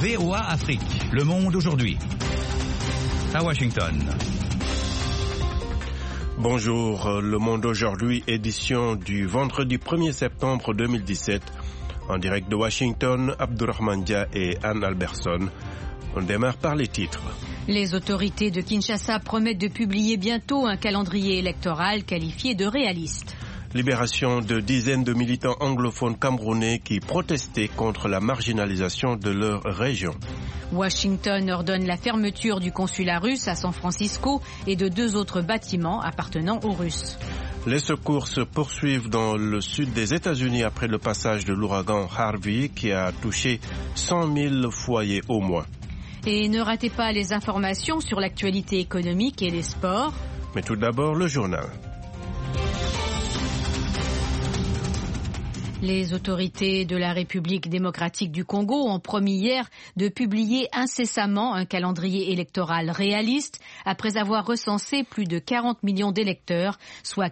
VOA Afrique. Le monde aujourd'hui. À Washington. Bonjour, Le Monde aujourd'hui, édition du vendredi 1er septembre 2017. En direct de Washington, Abdurrahman Dia et Anne Alberson. On démarre par les titres. Les autorités de Kinshasa promettent de publier bientôt un calendrier électoral qualifié de réaliste. Libération de dizaines de militants anglophones camerounais qui protestaient contre la marginalisation de leur région. Washington ordonne la fermeture du consulat russe à San Francisco et de 2 autres bâtiments appartenant aux Russes. Les secours se poursuivent dans le sud des États-Unis après le passage de l'ouragan Harvey qui a touché 100 000 foyers au moins. Et ne ratez pas les informations sur l'actualité économique et les sports. Mais tout d'abord, le journal. Les autorités de la République démocratique du Congo ont promis hier de publier incessamment un calendrier électoral réaliste après avoir recensé plus de 40 millions d'électeurs, soit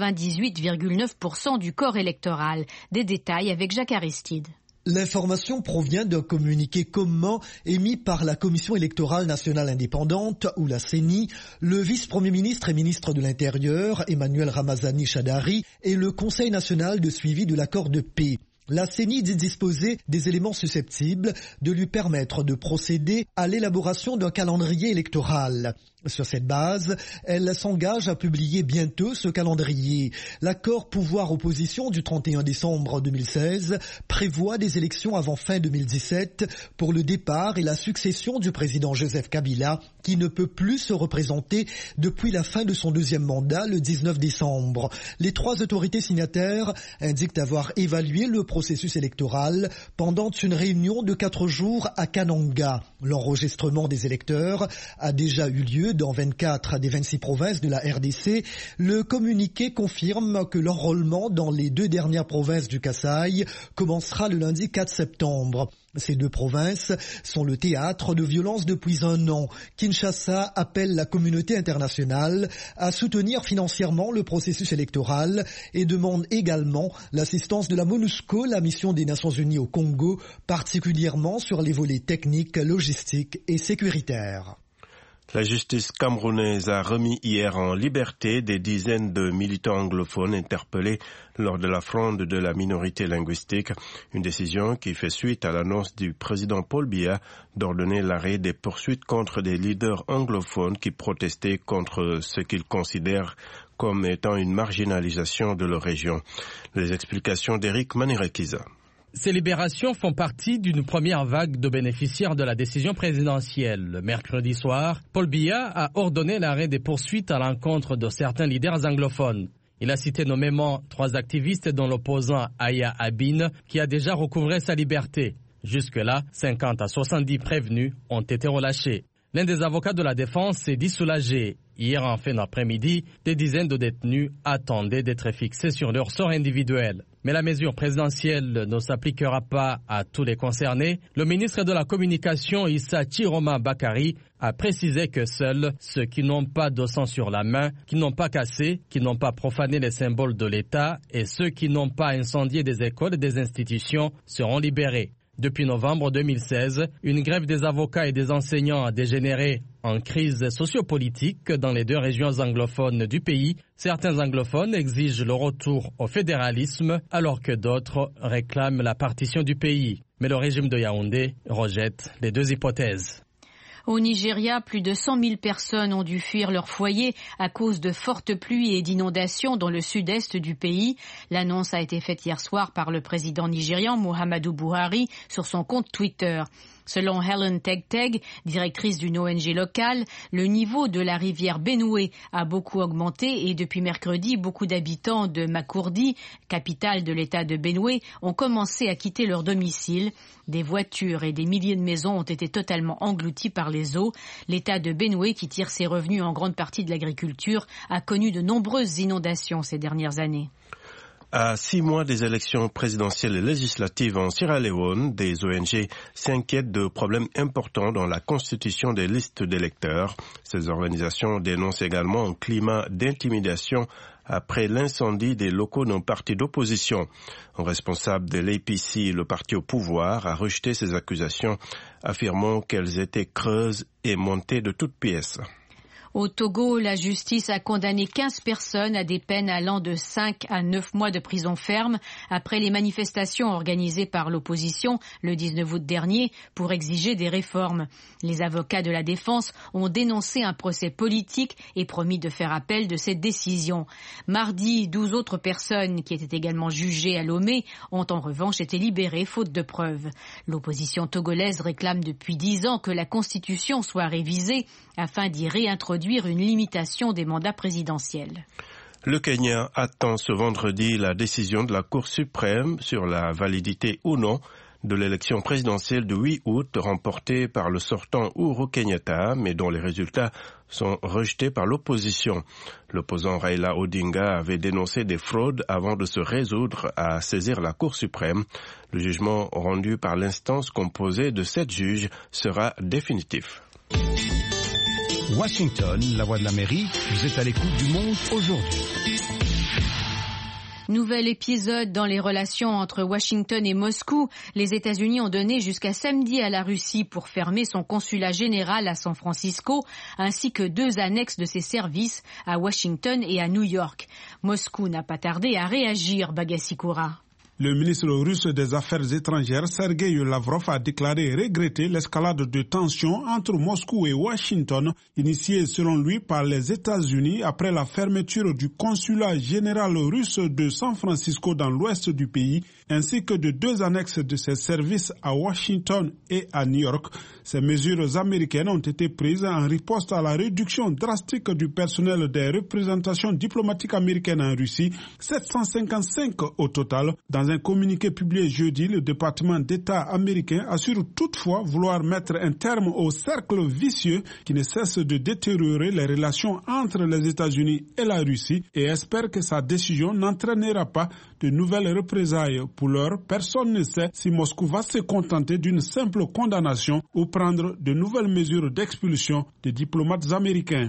98,9% du corps électoral. Des détails avec Jacques Aristide. L'information provient d'un communiqué commun émis par la Commission électorale nationale indépendante, ou la CENI, le vice-premier ministre et ministre de l'Intérieur, Emmanuel Ramazani Shadari, et le Conseil national de suivi de l'accord de paix. La CENI dit disposer des éléments susceptibles de lui permettre de procéder à l'élaboration d'un calendrier électoral. Sur cette base, elle s'engage à publier bientôt ce calendrier. L'accord pouvoir-opposition du 31 décembre 2016 prévoit des élections avant fin 2017 pour le départ et la succession du président Joseph Kabila, qui ne peut plus se représenter depuis la fin de son 2e mandat le 19 décembre. Les 3 autorités signataires indiquent avoir évalué le processus électoral pendant une réunion de 4 jours à Kananga. L'enregistrement des électeurs a déjà eu lieu dans 24 des 26 provinces de la RDC. Le communiqué confirme que l'enrôlement dans les 2 dernières provinces du Kasaï commencera le lundi 4 septembre. Ces 2 provinces sont le théâtre de violences depuis 1 an. Kinshasa appelle la communauté internationale à soutenir financièrement le processus électoral et demande également l'assistance de la MONUSCO, la mission des Nations Unies au Congo, particulièrement sur les volets techniques, logistiques et sécuritaires. La justice camerounaise a remis hier en liberté des dizaines de militants anglophones interpellés lors de la fronde de la minorité linguistique, une décision qui fait suite à l'annonce du président Paul Biya d'ordonner l'arrêt des poursuites contre des leaders anglophones qui protestaient contre ce qu'ils considèrent comme étant une marginalisation de leur région. Les explications d'Éric Manirekiza. Ces libérations font partie d'une première vague de bénéficiaires de la décision présidentielle. Mercredi soir, Paul Biya a ordonné l'arrêt des poursuites à l'encontre de certains leaders anglophones. Il a cité nommément 3 activistes dont l'opposant Aya Abine qui a déjà recouvré sa liberté. Jusque-là, 50 à 70 prévenus ont été relâchés. L'un des avocats de la défense s'est dit soulagé. Hier en fin d'après-midi, des dizaines de détenus attendaient d'être fixés sur leur sort individuel. Mais la mesure présidentielle ne s'appliquera pas à tous les concernés. Le ministre de la Communication, Issa Chiroma Bakari, a précisé que seuls ceux qui n'ont pas de sang sur la main, qui n'ont pas cassé, qui n'ont pas profané les symboles de l'État et ceux qui n'ont pas incendié des écoles et des institutions seront libérés. Depuis novembre 2016, une grève des avocats et des enseignants a dégénéré en crise sociopolitique dans les 2 régions anglophones du pays. Certains anglophones exigent le retour au fédéralisme alors que d'autres réclament la partition du pays. Mais le régime de Yaoundé rejette les 2 hypothèses. Au Nigeria, plus de 100 000 personnes ont dû fuir leur foyer à cause de fortes pluies et d'inondations dans le sud-est du pays. L'annonce a été faite hier soir par le président nigérian Muhammadu Buhari sur son compte Twitter. Selon Helen Tegteg, directrice d'une ONG locale, le niveau de la rivière Benue a beaucoup augmenté et depuis mercredi, beaucoup d'habitants de Makurdi, capitale de l'état de Benue, ont commencé à quitter leur domicile. Des voitures et des milliers de maisons ont été totalement englouties par les eaux. L'état de Benue, qui tire ses revenus en grande partie de l'agriculture, a connu de nombreuses inondations ces dernières années. À 6 mois des élections présidentielles et législatives en Sierra Leone, des ONG s'inquiètent de problèmes importants dans la constitution des listes d'électeurs. Ces organisations dénoncent également un climat d'intimidation après l'incendie des locaux d'un parti d'opposition. Un responsable de l'APC, le parti au pouvoir, a rejeté ces accusations, affirmant qu'elles étaient creuses et montées de toutes pièces. Au Togo, la justice a condamné 15 personnes à des peines allant de 5 à 9 mois de prison ferme après les manifestations organisées par l'opposition le 19 août dernier pour exiger des réformes. Les avocats de la défense ont dénoncé un procès politique et promis de faire appel de cette décision. Mardi, 12 autres personnes qui étaient également jugées à Lomé ont en revanche été libérées faute de preuves. L'opposition togolaise réclame depuis 10 ans que la Constitution soit révisée afin d'y réintroduire une limitation des mandats présidentiels. Le Kenya attend ce vendredi la décision de la Cour suprême sur la validité ou non de l'élection présidentielle du 8 août remportée par le sortant Uhuru Kenyatta, mais dont les résultats sont rejetés par l'opposition. L'opposant Raila Odinga avait dénoncé des fraudes avant de se résoudre à saisir la Cour suprême. Le jugement rendu par l'instance composée de 7 juges sera définitif. Washington, la voix de l'Amérique, vous êtes à l'écoute du monde aujourd'hui. Nouvel épisode dans les relations entre Washington et Moscou. Les États-Unis ont donné jusqu'à samedi à la Russie pour fermer son consulat général à San Francisco, ainsi que 2 annexes de ses services à Washington et à New York. Moscou n'a pas tardé à réagir, Bagassikura. Le ministre russe des Affaires étrangères, Sergei Lavrov, a déclaré regretter l'escalade de tensions entre Moscou et Washington, initiée selon lui par les États-Unis après la fermeture du consulat général russe de San Francisco dans l'ouest du pays, ainsi que de 2 annexes de ses services à Washington et à New York. Ces mesures américaines ont été prises en riposte à la réduction drastique du personnel des représentations diplomatiques américaines en Russie, 755 au total. Dans un communiqué publié jeudi, le département d'État américain assure toutefois vouloir mettre un terme au cercle vicieux qui ne cesse de détériorer les relations entre les États-Unis et la Russie et espère que sa décision n'entraînera pas de nouvelles représailles. Pour l'heure, personne ne sait si Moscou va se contenter d'une simple condamnation ou prendre de nouvelles mesures d'expulsion des diplomates américains.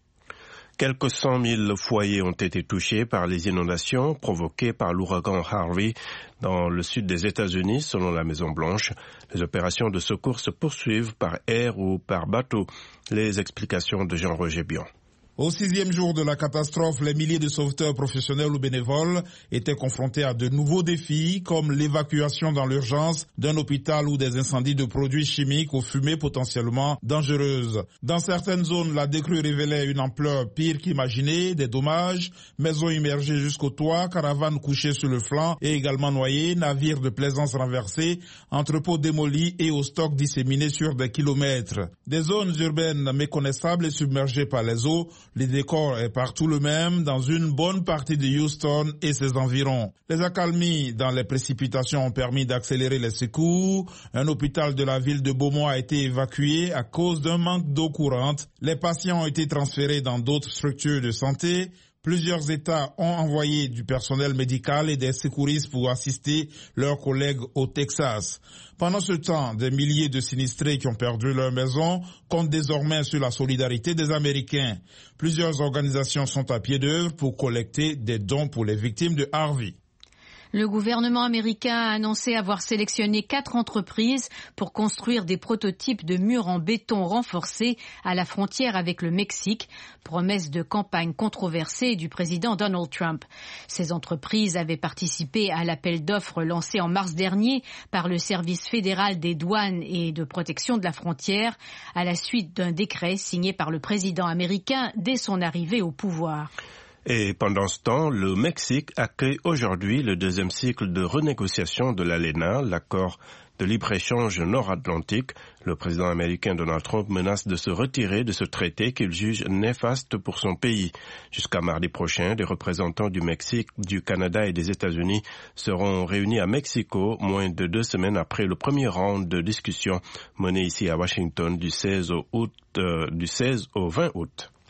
Quelques 100 000 foyers ont été touchés par les inondations provoquées par l'ouragan Harvey dans le sud des États-Unis, selon la Maison-Blanche. Les opérations de secours se poursuivent par air ou par bateau. Les explications de Jean-Roger Bion. Au 6e jour de la catastrophe, les milliers de sauveteurs professionnels ou bénévoles étaient confrontés à de nouveaux défis, comme l'évacuation dans l'urgence d'un hôpital ou des incendies de produits chimiques aux fumées potentiellement dangereuses. Dans certaines zones, la décrue révélait une ampleur pire qu'imaginée, des dommages, maisons immergées jusqu'au toit, caravanes couchées sur le flanc et également noyées, navires de plaisance renversés, entrepôts démolis et aux stocks disséminés sur des kilomètres. Des zones urbaines méconnaissables et submergées par les eaux. Le décor est partout le même dans une bonne partie de Houston et ses environs. Les accalmies dans les précipitations ont permis d'accélérer les secours. Un hôpital de la ville de Beaumont a été évacué à cause d'un manque d'eau courante. Les patients ont été transférés dans d'autres structures de santé. Plusieurs États ont envoyé du personnel médical et des secouristes pour assister leurs collègues au Texas. Pendant ce temps, des milliers de sinistrés qui ont perdu leur maison comptent désormais sur la solidarité des Américains. Plusieurs organisations sont à pied d'œuvre pour collecter des dons pour les victimes de Harvey. Le gouvernement américain a annoncé avoir sélectionné 4 entreprises pour construire des prototypes de murs en béton renforcés à la frontière avec le Mexique, promesse de campagne controversée du président Donald Trump. Ces entreprises avaient participé à l'appel d'offres lancé en mars dernier par le service fédéral des douanes et de protection de la frontière à la suite d'un décret signé par le président américain dès son arrivée au pouvoir. Et pendant ce temps, le Mexique accueille aujourd'hui le 2e cycle de renégociation de l'ALENA, l'accord de libre-échange nord-atlantique. Le président américain Donald Trump menace de se retirer de ce traité qu'il juge néfaste pour son pays. Jusqu'à mardi prochain, des représentants du Mexique, du Canada et des États-Unis seront réunis à Mexico, moins de 2 semaines après le premier round de discussion mené ici à Washington du 16 au 20 août.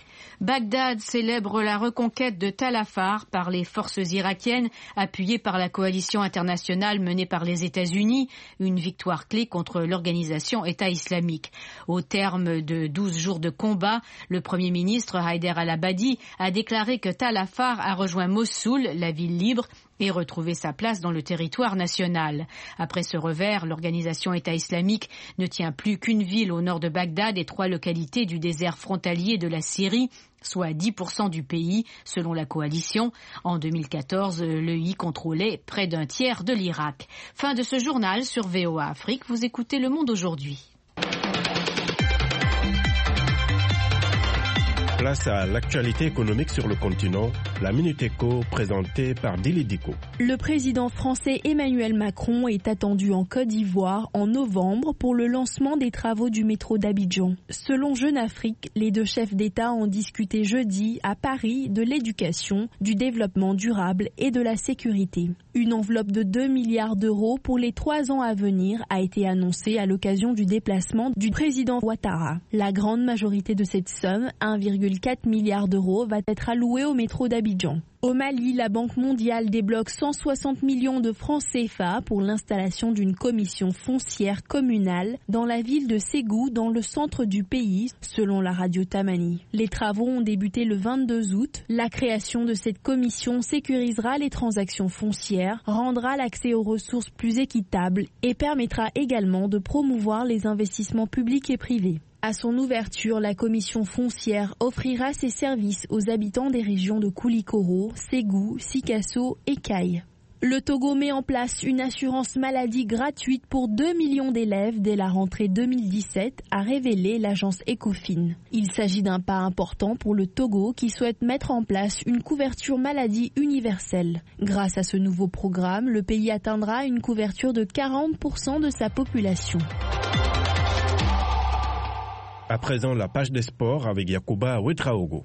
Bagdad célèbre la reconquête de Tal Afar par les forces irakiennes appuyées par la coalition internationale menée par les États-Unis, une victoire clé contre l'organisation État islamique. Au terme de 12 jours de combat, le Premier ministre Haider al-Abadi a déclaré que Tal Afar a rejoint Mossoul, la ville libre, et retrouvé sa place dans le territoire national. Après ce revers, l'organisation État islamique ne tient plus qu'une ville au nord de Bagdad et 3 localités du désert frontalier de la Syrie, soit 10% du pays, selon la coalition. En 2014, l'EI contrôlait près d'un tiers de l'Irak. Fin de ce journal sur VOA Afrique. Vous écoutez Le Monde aujourd'hui. Place à l'actualité économique sur le continent, la Minute Éco présentée par Dili Diko. Le président français Emmanuel Macron est attendu en Côte d'Ivoire en novembre pour le lancement des travaux du métro d'Abidjan. Selon Jeune Afrique, les 2 chefs d'État ont discuté jeudi à Paris de l'éducation, du développement durable et de la sécurité. Une enveloppe de 2 milliards d'euros pour les 3 ans à venir a été annoncée à l'occasion du déplacement du président Ouattara. La grande majorité de cette somme, 1,4 milliards d'euros, va être allouée au métro d'Abidjan. Au Mali, la Banque mondiale débloque 160 millions de francs CFA pour l'installation d'une commission foncière communale dans la ville de Ségou, dans le centre du pays, selon la radio Tamani. Les travaux ont débuté le 22 août. La création de cette commission sécurisera les transactions foncières, rendra l'accès aux ressources plus équitable et permettra également de promouvoir les investissements publics et privés. À son ouverture, la commission foncière offrira ses services aux habitants des régions de Koulikoro, Ségou, Sikasso et Kaye. Le Togo met en place une assurance maladie gratuite pour 2 millions d'élèves dès la rentrée 2017, a révélé l'agence Ecofin. Il s'agit d'un pas important pour le Togo qui souhaite mettre en place une couverture maladie universelle. Grâce à ce nouveau programme, le pays atteindra une couverture de 40% de sa population. À présent, la page des sports avec Yacouba Ouedraogo.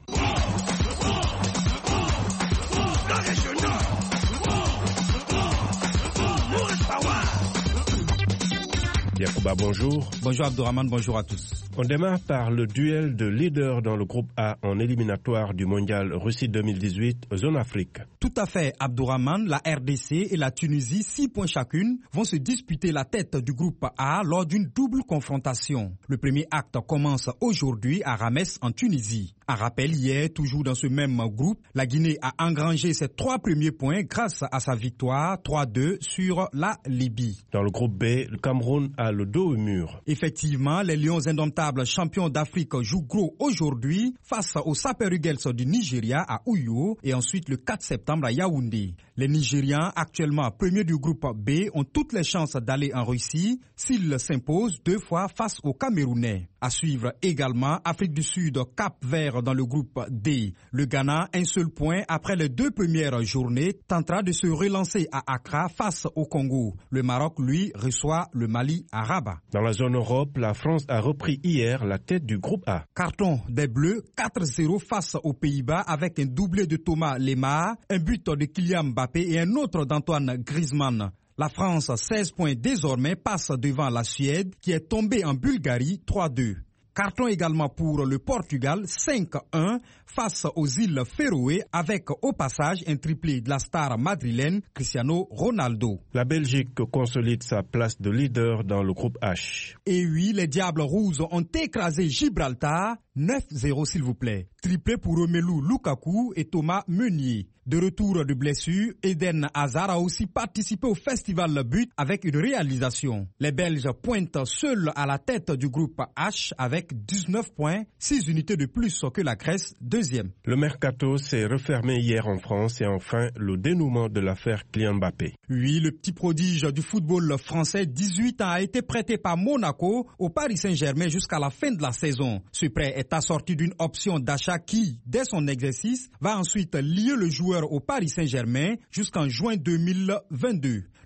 Yacouba, bonjour. Bonjour Abdourahmane, bonjour à tous. On démarre par le duel de leaders dans le groupe A en éliminatoire du mondial Russie 2018 zone Afrique. Tout à fait, Abdourahmane, la RDC et la Tunisie, 6 points chacune, vont se disputer la tête du groupe A lors d'une double confrontation. Le premier acte commence aujourd'hui à Rames en Tunisie. Un rappel, hier, toujours dans ce même groupe, la Guinée a engrangé ses 3 premiers points grâce à sa victoire 3-2 sur la Libye. Dans le groupe B, le Cameroun a le dos au mur. Effectivement, les Lions indomptables champions d'Afrique jouent gros aujourd'hui face aux Super Eagles du Nigeria à Uyo et ensuite le 4 septembre à Yaoundé. Les Nigérians, actuellement premiers du groupe B, ont toutes les chances d'aller en Russie s'ils s'imposent 2 fois face aux Camerounais. À suivre également Afrique du Sud, Cap-Vert dans le groupe D. Le Ghana, un seul point après les 2 premières journées, tentera de se relancer à Accra face au Congo. Le Maroc, lui, reçoit le Mali à Rabat. Dans la zone Europe, la France a repris hier la tête du groupe A. Carton des Bleus, 4-0 face aux Pays-Bas avec un doublé de Thomas Lemar, un but de Kylian Mbappé et un autre d'Antoine Griezmann. La France, 16 points désormais, passe devant la Suède qui est tombée en Bulgarie 3-2. Carton également pour le Portugal, 5-1 face aux îles Féroé avec au passage un triplé de la star madrilène Cristiano Ronaldo. La Belgique consolide sa place de leader dans le groupe H. Et oui, les Diables Rouges ont écrasé Gibraltar, 9-0 s'il vous plaît. Triplé pour Romelu Lukaku et Thomas Meunier. De retour de blessure, Eden Hazard a aussi participé au festival But avec une réalisation. Les Belges pointent seuls à la tête du groupe H avec 19 points, 6 unités de plus que la Grèce, deuxième. Le mercato s'est refermé hier en France et enfin le dénouement de l'affaire Kylian Mbappé. Oui, le petit prodige du football français, 18 ans, a été prêté par Monaco au Paris Saint-Germain jusqu'à la fin de la saison. Ce prêt est assorti d'une option d'achat qui, dès son exercice, va ensuite lier le joueur au Paris Saint-Germain jusqu'en juin 2022.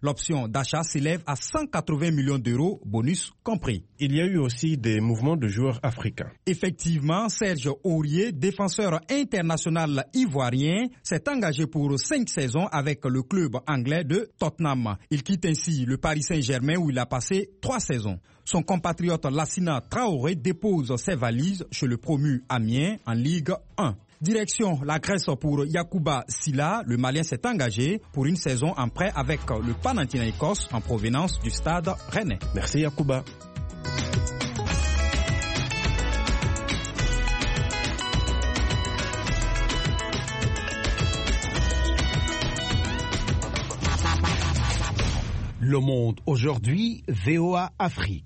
L'option d'achat s'élève à 180 millions d'euros, bonus compris. Il y a eu aussi des mouvements de joueurs africains. Effectivement, Serge Aurier, défenseur international ivoirien, s'est engagé pour 5 saisons avec le club anglais de Tottenham. Il quitte ainsi le Paris Saint-Germain où il a passé 3 saisons. Son compatriote Lassina Traoré dépose ses valises chez le promu Amiens en Ligue 1. Direction la Grèce pour Yacouba Silla, le Malien s'est engagé pour une saison en prêt avec le Panathinaikos en provenance du Stade Rennais. Merci Yacouba. Le Monde aujourd'hui, VOA Afrique.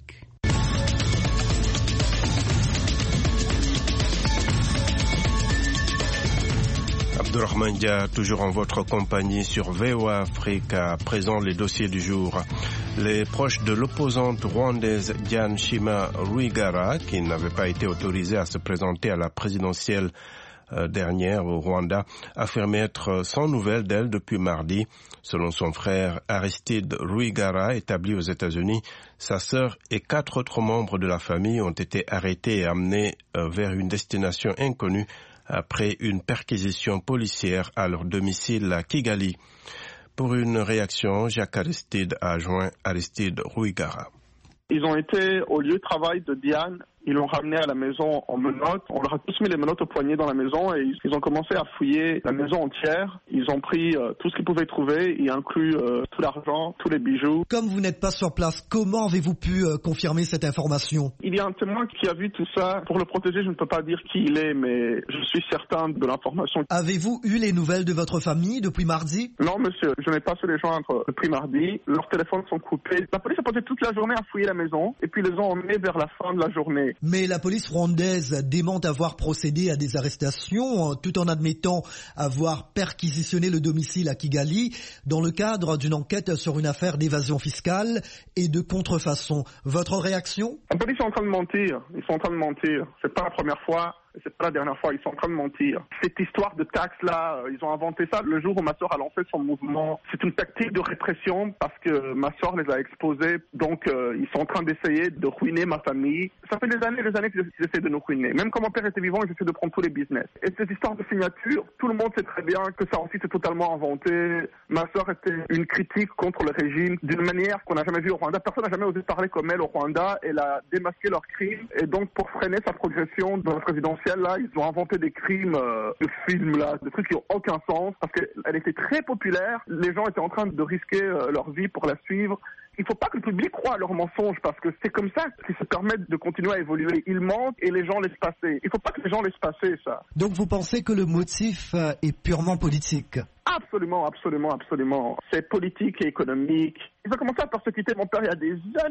Abdourahmane Dia, toujours en votre compagnie sur VOA Afrique. À présent, les dossiers du jour. Les proches de l'opposante rwandaise Diane Shima Rwigara, qui n'avait pas été autorisée à se présenter à la présidentielle dernière au Rwanda, affirmait être sans nouvelles d'elle depuis mardi. Selon son frère Aristide Rwigara, établi aux États-Unis, sa sœur et 4 autres membres de la famille ont été arrêtés et amenés vers une destination inconnue après une perquisition policière à leur domicile à Kigali. Pour une réaction, Jacques Aristide a joint Aristide Rwigara. Ils ont été au lieu de travail de Diane. Ils l'ont ramené à la maison en menottes. On leur a tous mis les menottes au poignet dans la maison et ils ont commencé à fouiller la maison entière. Ils ont pris tout ce qu'ils pouvaient trouver, y inclut tout l'argent, tous les bijoux. Comme vous n'êtes pas sur place, comment avez-vous pu confirmer cette information? Il y a un témoin qui a vu tout ça. Pour le protéger, je ne peux pas dire qui il est, mais je suis certain de l'information. Avez-vous eu les nouvelles de votre famille depuis mardi? Non, monsieur, je n'ai pas su les joindre depuis mardi. Leurs téléphones sont coupés. La police a passé toute la journée à fouiller la maison et puis les ont emmenés vers la fin de la journée. Mais la police rwandaise dément avoir procédé à des arrestations tout en admettant avoir perquisitionné le domicile à Kigali dans le cadre d'une enquête sur une affaire d'évasion fiscale et de contrefaçon. Votre réaction? La police est en train de mentir. Ils sont en train de mentir. C'est pas la première fois. C'est pas la dernière fois, ils sont en train de mentir. Cette histoire de taxes-là, ils ont inventé ça le jour où ma soeur a lancé son mouvement. C'est une tactique de répression parce que ma soeur les a exposés. Donc, ils sont en train d'essayer de ruiner ma famille. Ça fait des années qu'ils essaient de nous ruiner. Même quand mon père était vivant, ils essaient de prendre tous les business. Et cette histoire de signature, tout le monde sait très bien que ça aussi c'est totalement inventé. Ma soeur était une critique contre le régime d'une manière qu'on n'a jamais vue au Rwanda. Personne n'a jamais osé parler comme elle au Rwanda. Elle a démasqué leurs crimes. Et donc, pour freiner sa progression dans la présidentielle, là, ils ont inventé des crimes de films, là, des trucs qui n'ont aucun sens, parce qu'elle était très populaire, les gens étaient en train de risquer leur vie pour la suivre. Il ne faut pas que le public croie à leurs mensonges, parce que c'est comme ça qu'ils se permettent de continuer à évoluer. Ils mentent et les gens laissent passer. Il ne faut pas que les gens laissent passer ça. Donc vous pensez que le motif est purement politique? Absolument, absolument, absolument. C'est politique et économique. Ils ont commencé à persécuter mon père il y a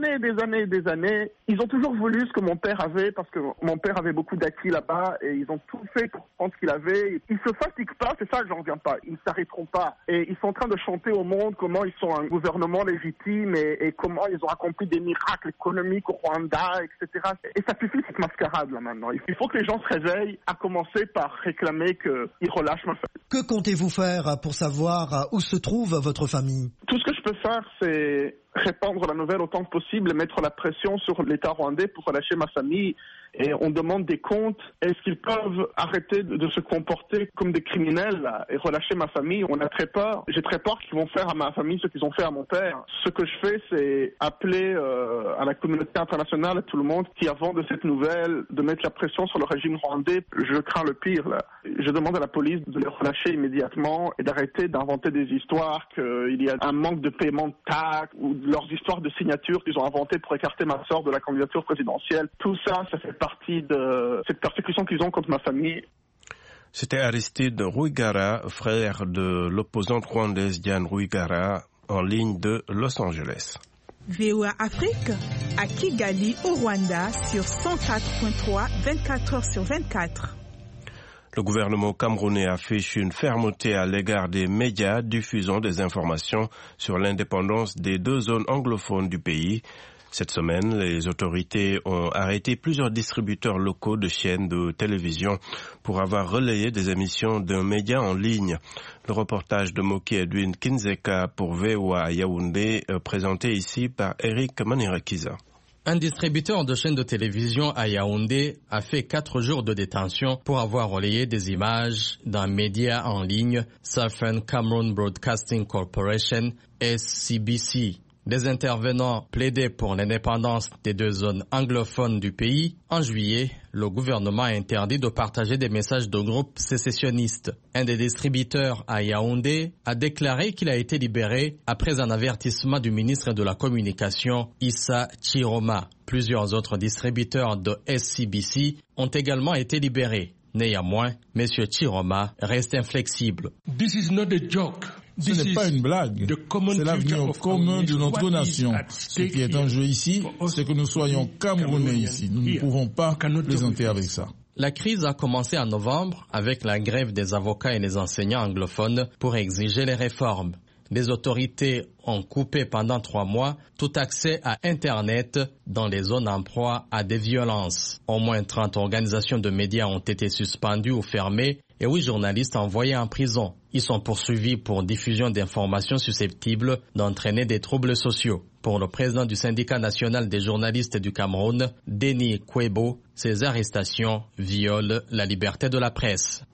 des années. Ils ont toujours voulu ce que mon père avait parce que mon père avait beaucoup d'acquis là-bas et ils ont tout fait pour prendre ce qu'il avait. Ils se fatiguent pas, c'est ça que j'en reviens pas. Ils ne s'arrêteront pas. Et ils sont en train de chanter au monde comment ils sont un gouvernement légitime et comment ils ont accompli des miracles économiques au Rwanda, etc. Et ça suffit cette mascarade là maintenant. Il faut que les gens se réveillent, à commencer par réclamer qu'ils relâchent ma famille. Que comptez-vous faire pour savoir où se trouve votre famille? Tout ce que je peux faire, c'est répandre la nouvelle autant que possible et mettre la pression sur l'État rwandais pour relâcher ma famille. Et on demande des comptes. Est-ce qu'ils peuvent arrêter de se comporter comme des criminels là, et relâcher ma famille? On a très peur. J'ai très peur qu'ils vont faire à ma famille ce qu'ils ont fait à mon père. Ce que je fais, c'est appeler à la communauté internationale, à tout le monde, qui avant de cette nouvelle, de mettre la pression sur le régime rwandais. Je crains le pire là. Je demande à la police de les relâcher immédiatement et d'arrêter d'inventer des histoires qu'il y a un manque de paiement de taxes ou leurs histoires de signatures qu'ils ont inventées pour écarter ma sœur de la candidature présidentielle. Tout ça, ça fait partie de cette persécution qu'ils ont contre ma famille. C'était Aristide Rwigara, frère de l'opposante rwandaise Diane Rwigara, en ligne de Los Angeles. VOA Afrique, à Kigali, au Rwanda, sur 104.3, 24 heures sur 24. Le gouvernement camerounais affiche une fermeté à l'égard des médias diffusant des informations sur l'indépendance des 2 zones anglophones du pays. Cette semaine, les autorités ont arrêté plusieurs distributeurs locaux de chaînes de télévision pour avoir relayé des émissions d'un média en ligne. Le reportage de Moki Edwin Kinzeka pour VOA Yaoundé, présenté ici par Eric Manirakiza. Un distributeur de chaînes de télévision à Yaoundé a fait 4 jours de détention pour avoir relayé des images d'un média en ligne, Southern Cameroon Broadcasting Corporation, SCBC. Des intervenants plaidaient pour l'indépendance des 2 zones anglophones du pays. En juillet, le gouvernement a interdit de partager des messages de groupes sécessionnistes. Un des distributeurs à Yaoundé a déclaré qu'il a été libéré après un avertissement du ministre de la Communication, Issa Chiroma. Plusieurs autres distributeurs de SCBC ont également été libérés. Néanmoins, M. Chiroma reste inflexible. This is not a joke. Ce n'est pas une blague, c'est l'avenir commun de notre nation. Ce qui est en jeu ici, c'est que nous soyons Camerounais ici. Nous ne pouvons pas plaisanter avec ça. La crise a commencé en novembre avec la grève des avocats et des enseignants anglophones pour exiger les réformes. Les autorités ont coupé pendant 3 mois tout accès à Internet dans les zones en proie à des violences. Au moins 30 organisations de médias ont été suspendues ou fermées et 8 journalistes envoyés en prison. Ils sont poursuivis pour diffusion d'informations susceptibles d'entraîner des troubles sociaux. Pour le président du syndicat national des journalistes du Cameroun, Denis Kwebo, ces arrestations violent la liberté de la presse.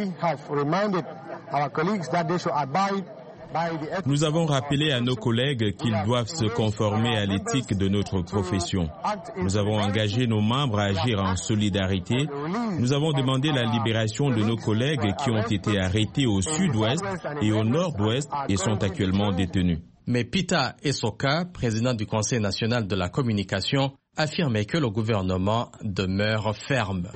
Nous avons rappelé à nos collègues qu'ils doivent se conformer à l'éthique de notre profession. Nous avons engagé nos membres à agir en solidarité. Nous avons demandé la libération de nos collègues qui ont été arrêtés au sud-ouest et au nord-ouest et sont actuellement détenus. Mais Pita Esoka, président du Conseil national de la communication, affirmait que le gouvernement demeure ferme.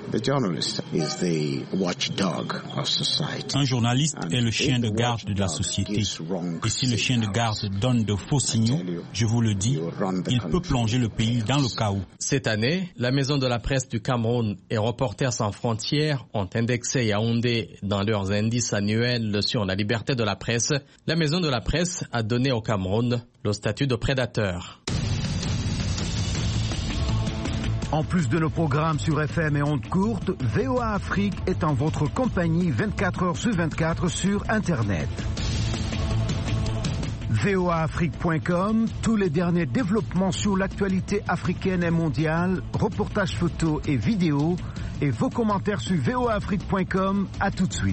Un journaliste est le chien de garde de la société. Et si le chien de garde donne de faux signaux, je vous le dis, il peut plonger le pays dans le chaos. Cette année, la Maison de la presse du Cameroun et Reporters sans frontières ont indexé Yaoundé dans leurs indices annuels sur la liberté de la presse. La Maison de la presse a donné au Cameroun le statut de prédateur. En plus de nos programmes sur FM et ondes courtes, VOA Afrique est en votre compagnie 24 heures sur 24 sur Internet. voaafrique.com, tous les derniers développements sur l'actualité africaine et mondiale, reportages photos et vidéos, et vos commentaires sur voaafrique.com. À tout de suite.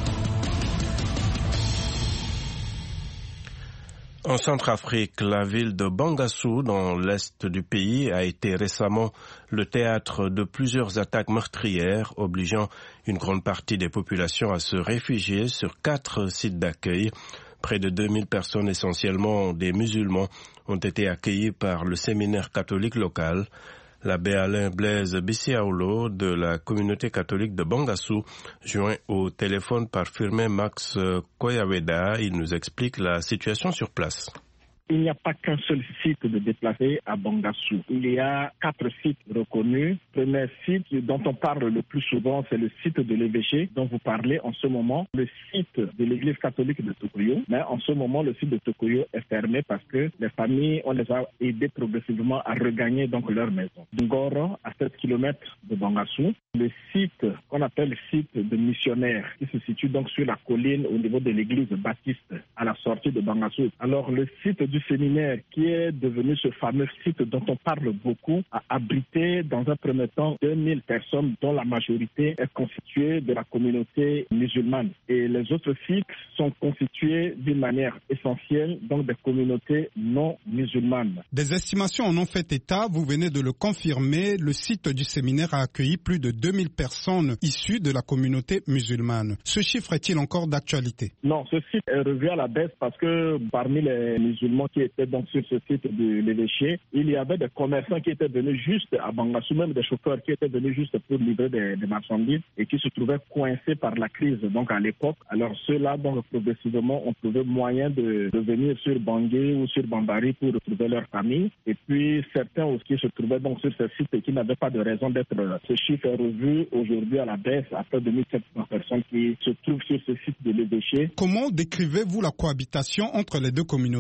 En Centrafrique, la ville de Bangassou, dans l'est du pays, a été récemment le théâtre de plusieurs attaques meurtrières, obligeant une grande partie des populations à se réfugier sur 4 sites d'accueil. Près de 2000 personnes, essentiellement des musulmans, ont été accueillies par le séminaire catholique local. L'abbé Alain Blaise Bissiaoulo de la communauté catholique de Bangassou, joint au téléphone par Firmin Max Koyaweda, il nous explique la situation sur place. Il n'y a pas qu'un seul site de déplacés à Bangassou. Il y a 4 sites reconnus. Le premier site dont on parle le plus souvent, c'est le site de l'évêché dont vous parlez en ce moment. Le site de l'église catholique de Tokoyo. Mais en ce moment, le site de Tokoyo est fermé parce que les familles, on les a aidés progressivement à regagner donc leur maison. Ngoro, à 7 km de Bangassou. Le site qu'on appelle le site de missionnaires qui se situe donc sur la colline au niveau de l'église baptiste à la sortie de Bangassou. Alors le site du séminaire qui est devenu ce fameux site dont on parle beaucoup a abrité dans un premier temps 2000 personnes dont la majorité est constituée de la communauté musulmane. Et les autres sites sont constitués d'une manière essentielle donc des communautés non musulmanes. Des estimations en ont fait état, vous venez de le confirmer, le site du séminaire a accueilli plus de 2000 personnes issues de la communauté musulmane. Ce chiffre est-il encore d'actualité? Non, ce site est revu à la baisse parce que parmi les musulmans qui étaient donc sur ce site de l'évêché, il y avait des commerçants qui étaient venus juste à Bangassou, même des chauffeurs qui étaient venus juste pour livrer des marchandises et qui se trouvaient coincés par la crise donc à l'époque. Alors ceux-là donc progressivement ont trouvé moyen de venir sur Bangui ou sur Bambari pour retrouver leur famille. Et puis certains aussi se trouvaient donc sur ce site et qui n'avaient pas de raison d'être. Ce chiffre est revu aujourd'hui à la baisse à près de 1700 personnes qui se trouvent sur ce site de l'évêché. Comment décrivez-vous la cohabitation entre les deux communautés, à savoir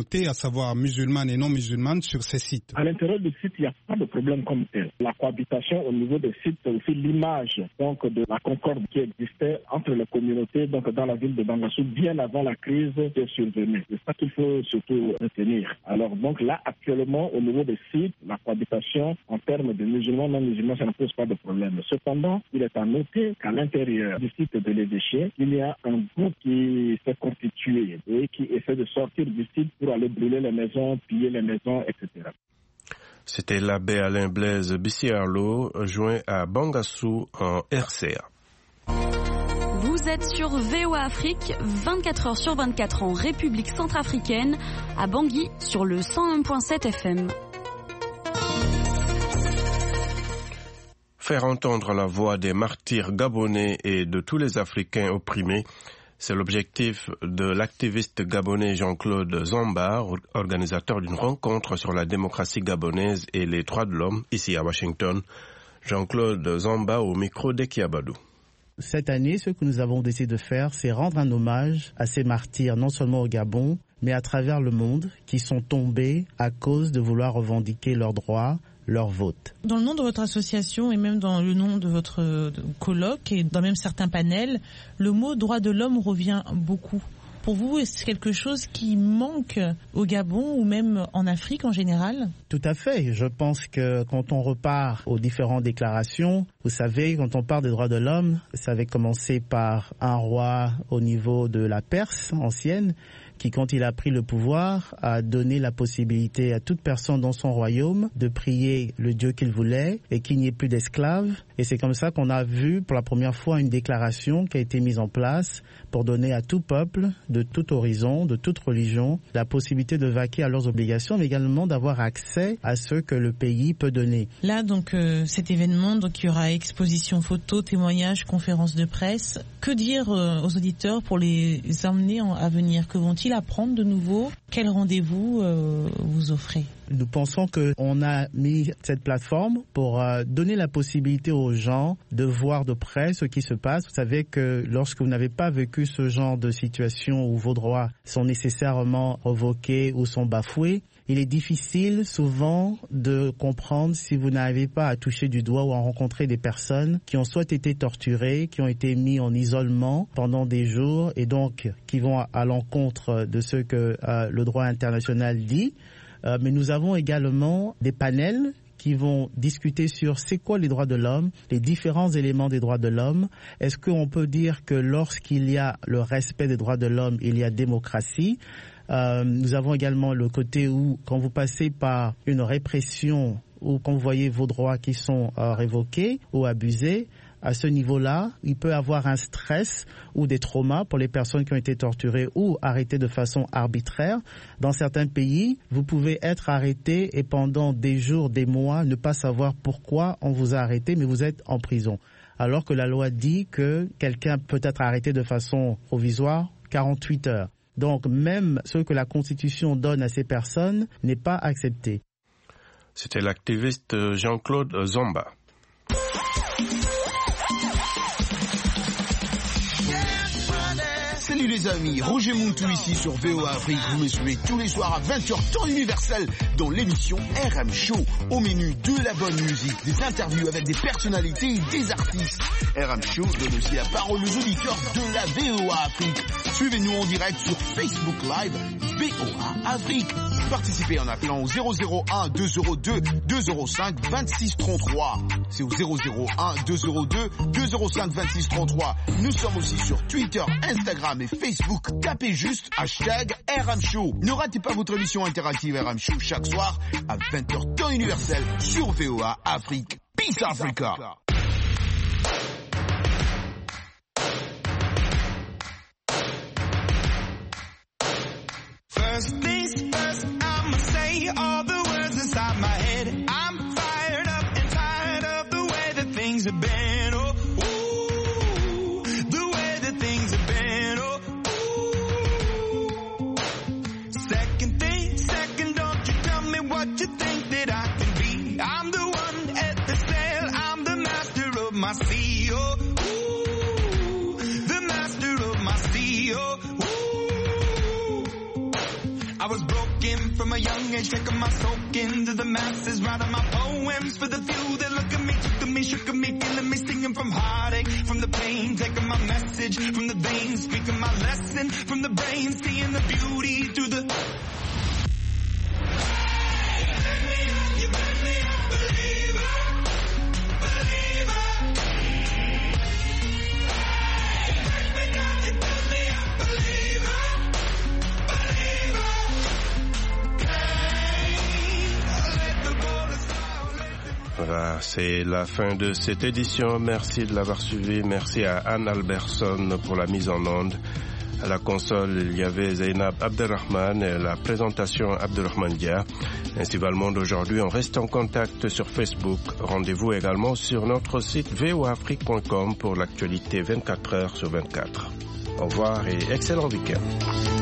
savoir musulmanes et non musulmanes, sur ces sites? À l'intérieur du site, il n'y a pas de problème comme tel. La cohabitation au niveau des sites, c'est aussi l'image donc, de la concorde qui existait entre les communautés donc, dans la ville de Bangassou bien avant la crise qui est survenue. C'est ça qu'il faut surtout retenir. Alors donc là, actuellement, au niveau des sites, la cohabitation en termes de musulmans, non musulmans, ça ne pose pas de problème. Cependant, il est à noter qu'à l'intérieur du site de l'évêché, il y a un groupe qui s'est constitué et qui essaie de sortir du site pour aller brûler les maisons, piller les maisons, etc. C'était l'abbé Alain Blaise Bissiarlo, joint à Bangassou en RCA. Vous êtes sur VOA Afrique, 24 heures sur 24 en République centrafricaine, à Bangui sur le 101.7 FM. Faire entendre la voix des martyrs gabonais et de tous les Africains opprimés, c'est l'objectif de l'activiste gabonais Jean-Claude Zamba, organisateur d'une rencontre sur la démocratie gabonaise et les droits de l'homme ici à Washington. Jean-Claude Zamba au micro d'Ekiabadou. Cette année, ce que nous avons décidé de faire, c'est rendre un hommage à ces martyrs, non seulement au Gabon, mais à travers le monde, qui sont tombés à cause de vouloir revendiquer leurs droits, leur vote. Dans le nom de votre association et même dans le nom de votre colloque et dans même certains panels, le mot droit de l'homme revient beaucoup. Pour vous, est-ce quelque chose qui manque au Gabon ou même en Afrique en général? Tout à fait. Je pense que quand on repart aux différentes déclarations, vous savez, quand on parle des droits de l'homme, ça avait commencé par un roi au niveau de la Perse ancienne, qui, quand il a pris le pouvoir, a donné la possibilité à toute personne dans son royaume de prier le Dieu qu'il voulait et qu'il n'y ait plus d'esclaves. Et c'est comme ça qu'on a vu pour la première fois une déclaration qui a été mise en place pour donner à tout peuple, de tout horizon, de toute religion, la possibilité de vaquer à leurs obligations, mais également d'avoir accès à ce que le pays peut donner. Là, donc, cet événement, donc, il y aura exposition photo, témoignages, conférences de presse. Que dire aux auditeurs pour les emmener à venir? Que vont-ils apprendre de nouveau? Quel rendez-vous vous offrez? Nous pensons qu'on a mis cette plateforme pour donner la possibilité aux gens de voir de près ce qui se passe. Vous savez que lorsque vous n'avez pas vécu ce genre de situation où vos droits sont nécessairement revoqués ou sont bafoués, il est difficile souvent de comprendre si vous n'arrivez pas à toucher du doigt ou à rencontrer des personnes qui ont soit été torturées, qui ont été mis en isolement pendant des jours et donc qui vont à l'encontre de ce que le droit international dit. Mais nous avons également des panels qui vont discuter sur c'est quoi les droits de l'homme, les différents éléments des droits de l'homme. Est-ce qu'on peut dire que lorsqu'il y a le respect des droits de l'homme, il y a démocratie? Nous avons également le côté où, quand vous passez par une répression ou quand vous voyez vos droits qui sont révoqués ou abusés, à ce niveau-là, il peut y avoir un stress ou des traumas pour les personnes qui ont été torturées ou arrêtées de façon arbitraire. Dans certains pays, vous pouvez être arrêté et pendant des jours, des mois, ne pas savoir pourquoi on vous a arrêté, mais vous êtes en prison. Alors que la loi dit que quelqu'un peut être arrêté de façon provisoire 48 heures. Donc même ce que la Constitution donne à ces personnes n'est pas accepté. C'était l'activiste Jean-Claude Zamba. Salut les amis, Roger Mountou ici sur VOA Afrique. Vous me suivez tous les soirs à 20h temps universel dans l'émission RM Show. Au menu de la bonne musique, des interviews avec des personnalités et des artistes. RM Show donne aussi la parole aux auditeurs de la VOA Afrique. Suivez-nous en direct sur Facebook Live VOA Afrique. Participez en appelant au 001 202 205 26 33. C'est au 001 202 205 26 33. Nous sommes aussi sur Twitter, Instagram et Facebook. Tapez juste hashtag RM Show. Ne ratez pas votre émission interactive RM Show chaque soir à 20h temps universel sur VOA Afrique. Peace Africa. First things first, I'ma say all the words inside my head. I'm fired up and tired of the way that things have been. Oh, ooh, the way that things have been. Oh, ooh. Second thing, second, don't you tell me what you think that I can be. I'm the one at the sail, I'm the master of my sea. Oh, ooh, the master of my sea. Oh, ooh. I was broken from stage, taking my soak into the masses, writing my poems for the few that look at me, took to me, shook at me, feeling me, singing from heartache, from the pain, taking my message from the veins, speaking my lesson from the brain, seeing the beauty through the... Voilà, c'est la fin de cette édition. Merci de l'avoir suivi. Merci à Anne Alberson pour la mise en onde. À la console, il y avait Zainab Abdelrahman et la présentation Abdelrahman Dia. Ainsi va le monde aujourd'hui. On reste en contact sur Facebook. Rendez-vous également sur notre site voafrique.com pour l'actualité 24 heures sur 24. Au revoir et excellent week-end.